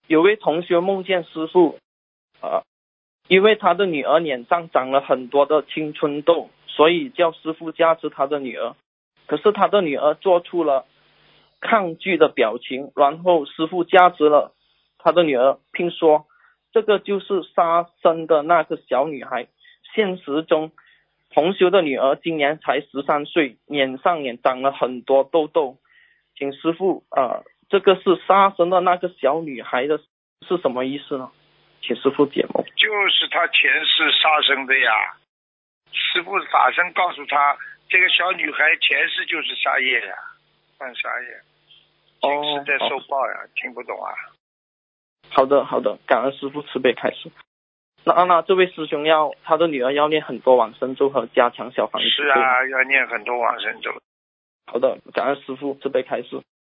有位同学梦见师父，因为他的女儿脸上长了很多的青春痘，所以叫师父加持他的女儿。可是他的女儿做出了抗拒的表情，然后师父加持了他的女儿，并说这个就是杀生的那个小女孩。现实中同修的女儿今年才13岁，脸上也长了很多痘痘。请师父这个是杀生的那个小女孩的是什么意思呢？请师父解梦。 就是他前世杀生的呀，师父法身告诉他，这个小女孩前世就是杀业呀，犯杀业，今世在受报呀，听不懂啊？ 好的，感恩师父慈悲开示。那这位师兄他的女儿要念很多往生咒和加强小房子。 是啊，要念很多往生咒。 好的，感恩师父慈悲开示。